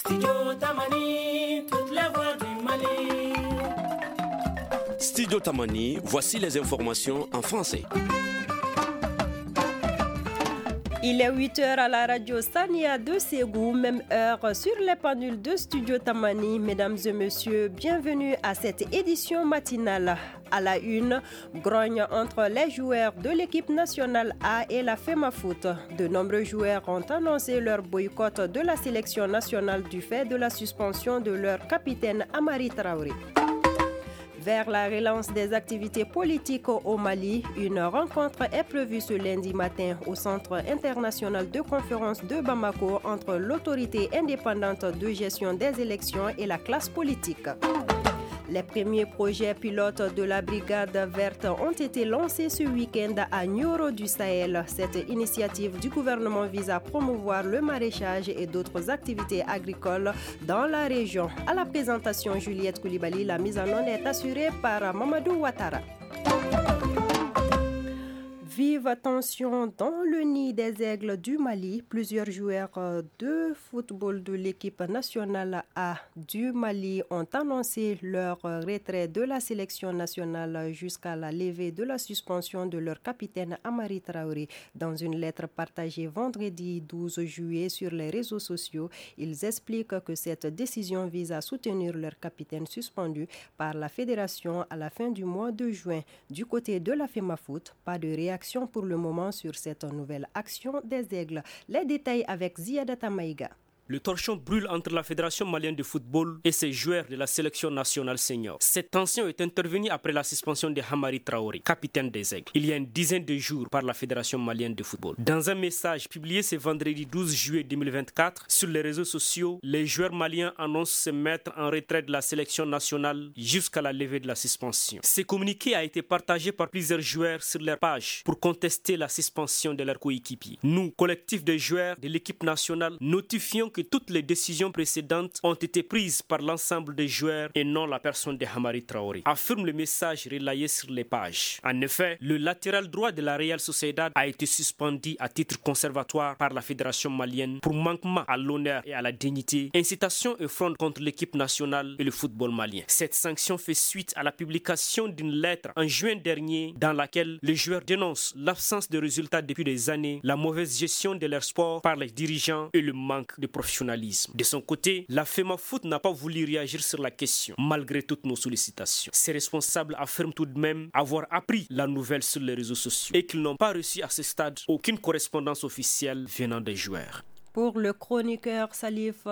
Studio Tamani, toutes les voix du Mali. Studio Tamani, voici les informations en français. Il est 8h à la radio Sania de Ségou, même heure sur les pendules de Studio Tamani. Mesdames et messieurs, bienvenue à cette édition matinale. À la une, grogne entre les joueurs de l'équipe nationale A et la FEMAFOOT. De nombreux joueurs ont annoncé leur boycott de la sélection nationale du fait de la suspension de leur capitaine Amari Traoré. Vers la relance des activités politiques au Mali, une rencontre est prévue ce lundi matin au Centre international de conférence de Bamako entre l'autorité indépendante de gestion des élections et la classe politique. Les premiers projets pilotes de la Brigade verte ont été lancés ce week-end à Nioro du Sahel. Cette initiative du gouvernement vise à promouvoir le maraîchage et d'autres activités agricoles dans la région. À la présentation, Juliette Koulibaly, la mise en onde est assurée par Mamadou Ouattara. Vive tension dans le nid des aigles du Mali. Plusieurs joueurs de football de l'équipe nationale A du Mali ont annoncé leur retrait de la sélection nationale jusqu'à la levée de la suspension de leur capitaine Amari Traoré. Dans une lettre partagée vendredi 12 juillet sur les réseaux sociaux, ils expliquent que cette décision vise à soutenir leur capitaine suspendu par la fédération à la fin du mois de juin. Du côté de la FEMAFOOT, pas de réaction pour le moment sur cette nouvelle action des aigles. Les détails avec Ziadata Maïga. Le torchon brûle entre la Fédération malienne de football et ses joueurs de la sélection nationale senior. Cette tension est intervenue après la suspension de Amari Traoré, capitaine des Aigles, il y a une dizaine de jours par la Fédération malienne de football. Dans un message publié ce vendredi 12 juillet 2024 sur les réseaux sociaux, les joueurs maliens annoncent se mettre en retrait de la sélection nationale jusqu'à la levée de la suspension. Ce communiqué a été partagé par plusieurs joueurs sur leur page pour contester la suspension de leurs coéquipiers. Nous, collectif de joueurs de l'équipe nationale, notifions que toutes les décisions précédentes ont été prises par l'ensemble des joueurs et non la personne de Amari Traoré, affirme le message relayé sur les pages. En effet, le latéral droit de la Real Sociedad a été suspendu à titre conservatoire par la Fédération malienne pour manquement à l'honneur et à la dignité, incitation et fraude contre l'équipe nationale et le football malien. Cette sanction fait suite à la publication d'une lettre en juin dernier dans laquelle les joueurs dénoncent l'absence de résultats depuis des années, la mauvaise gestion de leur sport par les dirigeants et le manque de professionnalisme. De son côté, la FEMAFOOT n'a pas voulu réagir sur la question, malgré toutes nos sollicitations. Ses responsables affirment tout de même avoir appris la nouvelle sur les réseaux sociaux et qu'ils n'ont pas reçu à ce stade aucune correspondance officielle venant des joueurs. Pour le chroniqueur Salif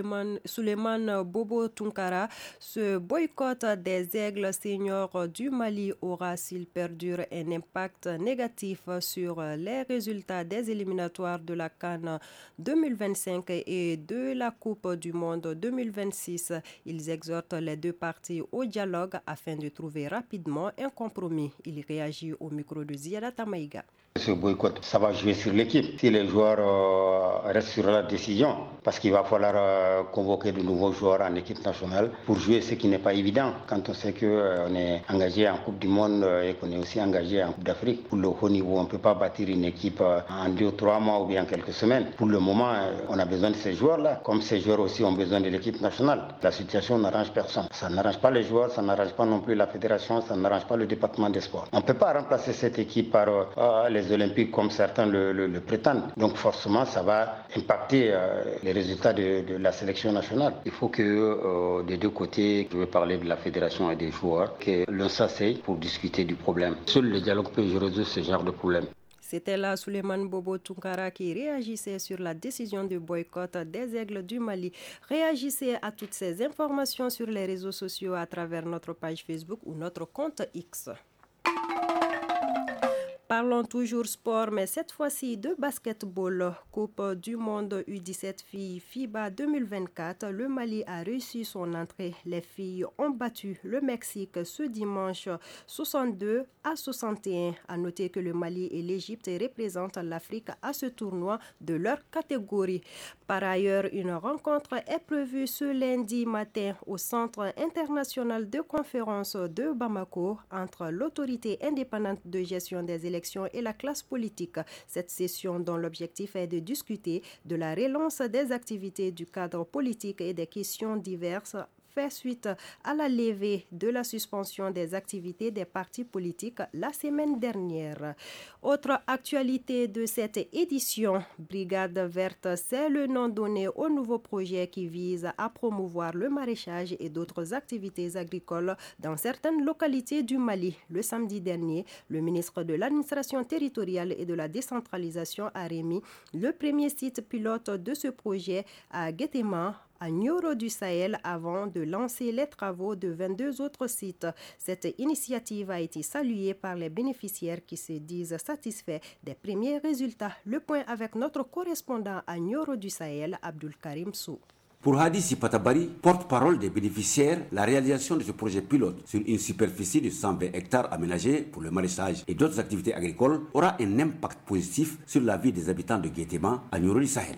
Suleiman Bobo Tunkara, ce boycott des aigles seniors du Mali aura, s'il perdure, un impact négatif sur les résultats des éliminatoires de la CAN 2025 et de la Coupe du Monde 2026. Ils exhortent les deux parties au dialogue afin de trouver rapidement un compromis. Il réagit au micro de Ziada Tamaïga. Ce boycott, ça va jouer sur l'équipe. Si les joueurs restent sur la décision, parce qu'il va falloir convoquer de nouveaux joueurs en équipe nationale pour jouer, ce qui n'est pas évident. Quand on sait qu'on est engagé en Coupe du Monde et qu'on est aussi engagé en Coupe d'Afrique, pour le haut niveau, on ne peut pas bâtir une équipe en 2 ou 3 mois ou bien quelques semaines. Pour le moment, on a besoin de ces joueurs-là, comme ces joueurs aussi ont besoin de l'équipe nationale. La situation n'arrange personne. Ça n'arrange pas les joueurs, ça n'arrange pas non plus la fédération, ça n'arrange pas le département des sports. On ne peut pas remplacer cette équipe par les Olympiques comme certains le prétendent. Donc forcément, ça va impacter les résultats de la sélection nationale. Il faut que des deux côtés, je veux parler de la fédération et des joueurs, que l'on s'asseye pour discuter du problème. Seul le dialogue peut résoudre ce genre de problème. C'était là Suleiman Bobo Tunkara qui réagissait sur la décision de boycott des aigles du Mali. Réagissez à toutes ces informations sur les réseaux sociaux à travers notre page Facebook ou notre compte X. Parlons toujours sport, mais cette fois-ci de basketball. Coupe du monde U17 filles FIBA 2024. Le Mali a réussi son entrée. Les filles ont battu le Mexique ce dimanche 62-61. À noter que le Mali et l'Égypte représentent l'Afrique à ce tournoi de leur catégorie. Par ailleurs, une rencontre est prévue ce lundi matin au Centre international de conférence de Bamako entre l'autorité indépendante de gestion des élections direction et la classe politique. Cette session dont l'objectif est de discuter de la relance des activités du cadre politique et des questions diverses fait suite à la levée de la suspension des activités des partis politiques la semaine dernière. Autre actualité de cette édition, Brigade verte, c'est le nom donné au nouveau projet qui vise à promouvoir le maraîchage et d'autres activités agricoles dans certaines localités du Mali. Le samedi dernier, le ministre de l'administration territoriale et de la décentralisation a remis le premier site pilote de ce projet à Guétéma, à Nioro du Sahel, avant de lancer les travaux de 22 autres sites. Cette initiative a été saluée par les bénéficiaires qui se disent satisfaits des premiers résultats. Le point avec notre correspondant à Nioro du Sahel, Abdul Karim Sou. Pour Hadi Sipatabari, porte-parole des bénéficiaires, la réalisation de ce projet pilote sur une superficie de 120 hectares aménagés pour le maraîchage et d'autres activités agricoles aura un impact positif sur la vie des habitants de Guétéma à Nioro du Sahel.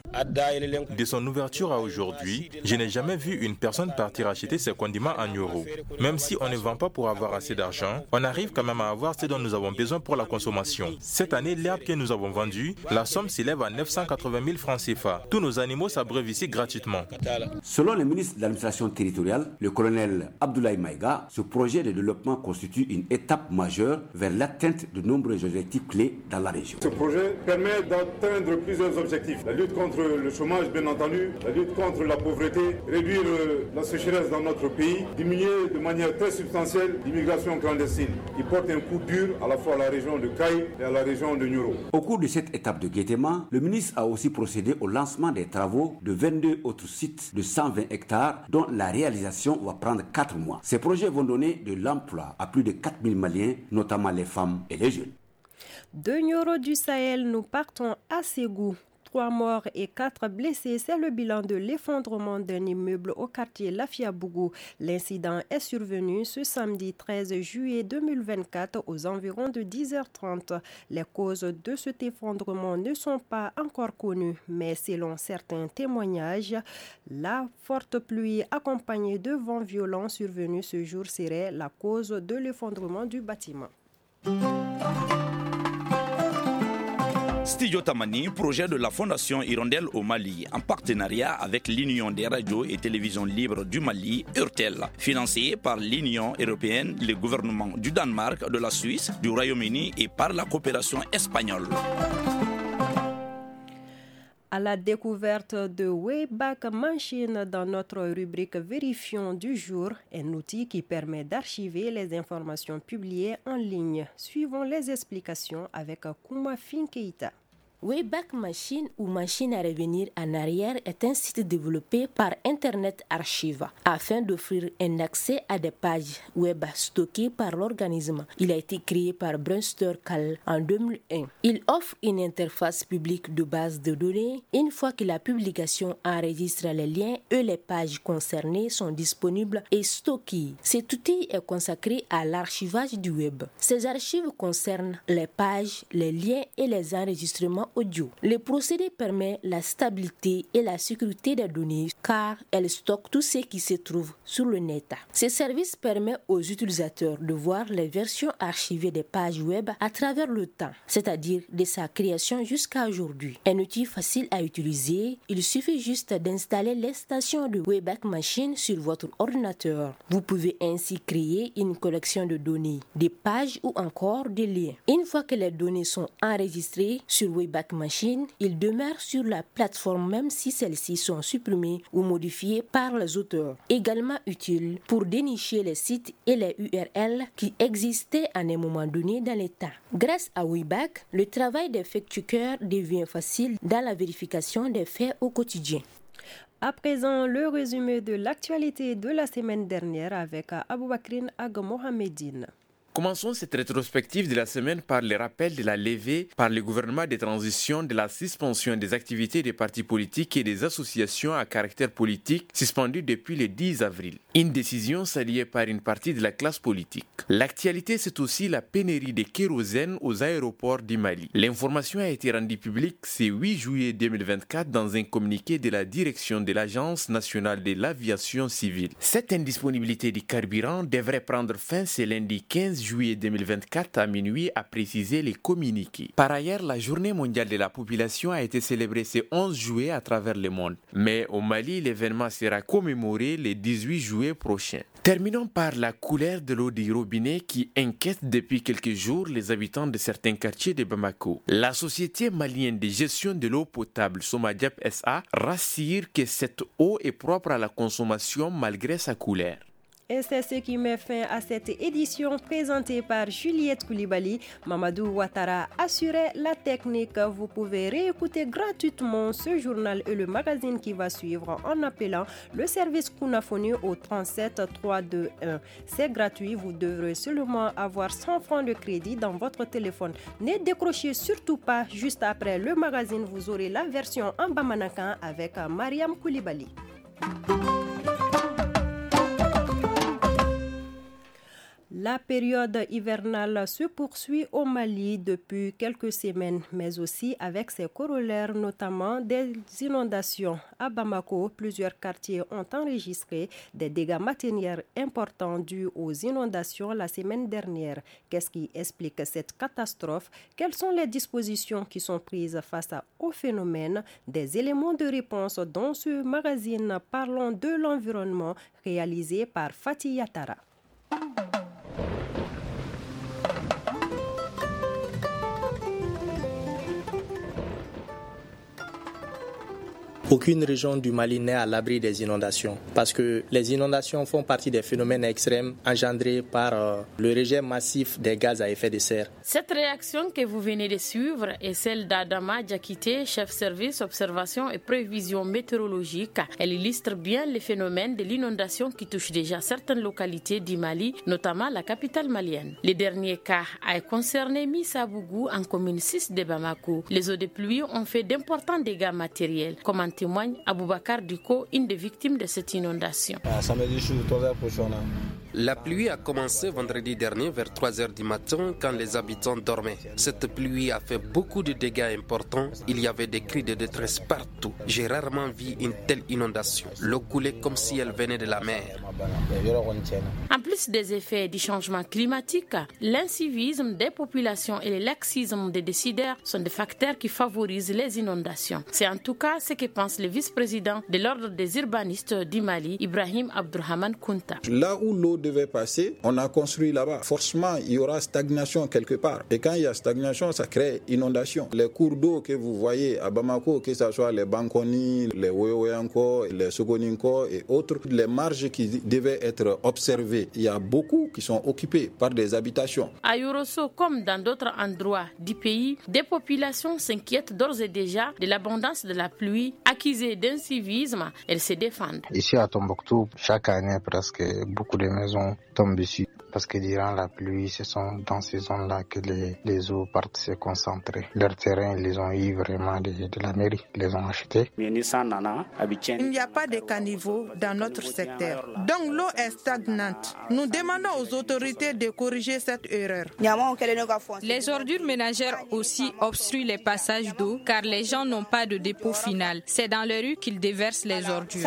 De son ouverture à aujourd'hui, je n'ai jamais vu une personne partir acheter ses condiments à Nioro. Même si on ne vend pas pour avoir assez d'argent, on arrive quand même à avoir ce dont nous avons besoin pour la consommation. Cette année, l'herbe que nous avons vendue, la somme s'élève à 980 000 francs CFA. Tous nos animaux s'abreuvent ici gratuitement. Selon le ministre de l'administration territoriale, le colonel Abdoulaye Maïga, ce projet de développement constitue une étape majeure vers l'atteinte de nombreux objectifs clés dans la région. Ce projet permet d'atteindre plusieurs objectifs. La lutte contre le chômage, bien entendu, la lutte contre la pauvreté, réduire la sécheresse dans notre pays, diminuer de manière très substantielle l'immigration clandestine, qui porte un coup dur à la fois à la région de Kaï et à la région de Nioro. Au cours de cette étape de Guétéma, le ministre a aussi procédé au lancement des travaux de 22 autres sites de 120 hectares dont la réalisation va prendre 4 mois. Ces projets vont donner de l'emploi à plus de 4000 Maliens, notamment les femmes et les jeunes. De Nioro du Sahel, nous partons à Ségou. 3 morts et 4 blessés, c'est le bilan de l'effondrement d'un immeuble au quartier Lafiabougou. L'incident est survenu ce samedi 13 juillet 2024 aux environs de 10h30. Les causes de cet effondrement ne sont pas encore connues, mais selon certains témoignages, la forte pluie accompagnée de vents violents survenus ce jour serait la cause de l'effondrement du bâtiment. Studio Tamani, projet de la Fondation Hirondelle au Mali, en partenariat avec l'Union des radios et télévisions libres du Mali, URTEL, financé par l'Union européenne, le gouvernement du Danemark, de la Suisse, du Royaume-Uni et par la coopération espagnole. À la découverte de Wayback Machine dans notre rubrique Vérifions du jour, un outil qui permet d'archiver les informations publiées en ligne. Suivons les explications avec Kouma Finkeita. Wayback Machine ou Machine à revenir en arrière est un site développé par Internet Archive afin d'offrir un accès à des pages web stockées par l'organisme. Il a été créé par Brunster Cal en 2001. Il offre une interface publique de base de données. Une fois que la publication enregistre les liens et les pages concernées sont disponibles et stockées. Cet outil est consacré à l'archivage du web. Ces archives concernent les pages, les liens et les enregistrements audio. Le procédé permet la stabilité et la sécurité des données car elle stocke tout ce qui se trouve sur le net. Ce service permet aux utilisateurs de voir les versions archivées des pages web à travers le temps, c'est-à-dire de sa création jusqu'à aujourd'hui. Un outil facile à utiliser, il suffit juste d'installer l'extension de Wayback Machine sur votre ordinateur. Vous pouvez ainsi créer une collection de données, des pages ou encore des liens. Une fois que les données sont enregistrées sur Wayback Machine, ils demeurent sur la plateforme même si celles-ci sont supprimées ou modifiées par les auteurs. Également utile pour dénicher les sites et les URL qui existaient à un moment donné dans les temps. Grâce à Wayback, le travail des fact-checkers devient facile dans la vérification des faits au quotidien. À présent, le résumé de l'actualité de la semaine dernière avec Aboubakrin Ag-Mohamedine. Commençons cette rétrospective de la semaine par le rappel de la levée par le gouvernement de transition de la suspension des activités des partis politiques et des associations à caractère politique suspendues depuis le 10 avril. Une décision saluée par une partie de la classe politique. L'actualité, c'est aussi la pénurie de kérosène aux aéroports du Mali. L'information a été rendue publique ce 8 juillet 2024 dans un communiqué de la direction de l'Agence nationale de l'aviation civile. Cette indisponibilité du carburant devrait prendre fin ce lundi 15 juillet 2024 à minuit, a précisé les communiqués. Par ailleurs, la journée mondiale de la population a été célébrée ce 11 juillet à travers le monde. Mais au Mali, l'événement sera commémoré le 18 juillet prochain. Terminons par la couleur de l'eau du robinet qui inquiète depuis quelques jours les habitants de certains quartiers de Bamako. La société malienne de gestion de l'eau potable Somadiap SA rassure que cette eau est propre à la consommation malgré sa couleur. Et c'est ce qui met fin à cette édition présentée par Juliette Koulibaly. Mamadou Ouattara assurait la technique. Vous pouvez réécouter gratuitement ce journal et le magazine qui va suivre en appelant le service Kunafoni au 37 321. C'est gratuit, vous devrez seulement avoir 100 francs de crédit dans votre téléphone. Ne décrochez surtout pas, juste après le magazine, vous aurez la version en Bamanakan avec Mariam Koulibaly. La période hivernale se poursuit au Mali depuis quelques semaines, mais aussi avec ses corollaires, notamment des inondations. À Bamako, plusieurs quartiers ont enregistré des dégâts matériels importants dus aux inondations la semaine dernière. Qu'est-ce qui explique cette catastrophe? Quelles sont les dispositions qui sont prises face au phénomène? Des éléments de réponse dans ce magazine Parlons de l'environnement réalisé par Fatih Yatara. Aucune région du Mali n'est à l'abri des inondations parce que les inondations font partie des phénomènes extrêmes engendrés par le rejet massif des gaz à effet de serre. Cette réaction que vous venez de suivre est celle d'Adama Diakité, chef service observation et prévision météorologique. Elle illustre bien les phénomènes de l'inondation qui touchent déjà certaines localités du Mali, notamment la capitale malienne. Le dernier cas a concerné Missabougou en commune 6 de Bamako. Les eaux de pluie ont fait d'importants dégâts matériels, comme en témoigne Aboubakar Duko, une des victimes de cette inondation. La pluie a commencé vendredi dernier vers 3h du matin quand les habitants dormaient. Cette pluie a fait beaucoup de dégâts importants. Il y avait des cris de détresse partout. J'ai rarement vu une telle inondation. L'eau coulait comme si elle venait de la mer. En plus des effets du changement climatique, l'incivisme des populations et le laxisme des décideurs sont des facteurs qui favorisent les inondations. C'est en tout cas ce que pense le vice-président de l'ordre des urbanistes du Mali, Ibrahim Abdurrahman Kounta. Là où l'eau devait passer, on a construit là-bas. Forcément, il y aura stagnation quelque part. Et quand il y a stagnation, ça crée inondation. Les cours d'eau que vous voyez à Bamako, que ce soit les Bankoni, les Weweyanko, les Sogoninko et autres, les marges qui devaient être observées, il y a beaucoup qui sont occupées par des habitations. À Yorosso, comme dans d'autres endroits du pays, des populations s'inquiètent d'ores et déjà de l'abondance de la pluie. Accusées d'incivisme, elles se défendent. Ici à Tombouctou, chaque année presque beaucoup de maisons tombent ici. Parce que durant la pluie, ce sont dans ces zones-là que les eaux partent se concentrer. Leur terrain, ils les ont eu vraiment de la mairie, ils les ont achetés. Il n'y a pas de caniveau dans notre secteur. Donc l'eau est stagnante. Nous demandons aux autorités de corriger cette erreur. Les ordures ménagères aussi obstruent les passages d'eau car les gens n'ont pas de dépôt final. C'est dans les rues qu'ils déversent les ordures.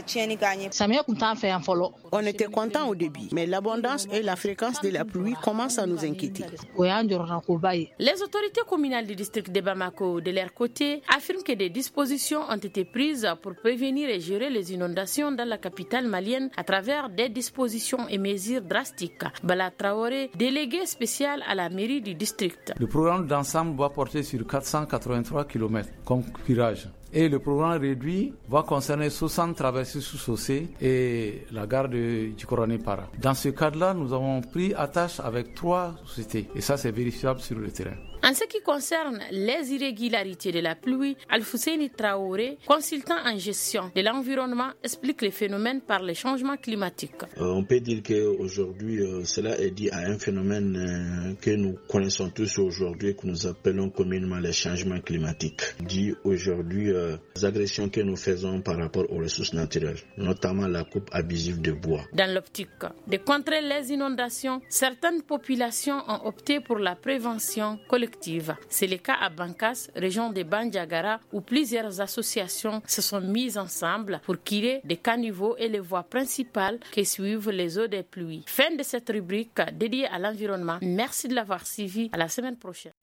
On était contents au début, mais l'abondance et la fréquence de la pluie commencent à nous inquiéter. Les autorités communales du district de Bamako, de leur côté, affirment que des dispositions ont été prises pour prévenir et gérer les inondations dans la capitale malienne à travers des dispositions et mesures drastiques. Bala Traoré, délégué spécial à la mairie du district. Le programme d'ensemble va porter sur 483 km comme curage. Et le programme réduit va concerner 60 traversées sous chaussée et la gare de Djikorani-Para. Dans ce cadre-là, nous avons pris attache avec 3 sociétés et ça c'est vérifiable sur le terrain. En ce qui concerne les irrégularités de la pluie, Alfousseini Traoré, consultant en gestion de l'environnement, explique les phénomènes par les changements climatiques. On peut dire qu'aujourd'hui, cela est dû à un phénomène que nous connaissons tous aujourd'hui, que nous appelons communément les changements climatiques. Dû aujourd'hui aux agressions que nous faisons par rapport aux ressources naturelles, notamment la coupe abusive de bois. Dans l'optique de contrer les inondations, certaines populations ont opté pour la prévention collective. C'est le cas à Bankas, région de Bandiagara, où plusieurs associations se sont mises ensemble pour créer des caniveaux et les voies principales qui suivent les eaux des pluies. Fin de cette rubrique dédiée à l'environnement. Merci de l'avoir suivi. À la semaine prochaine.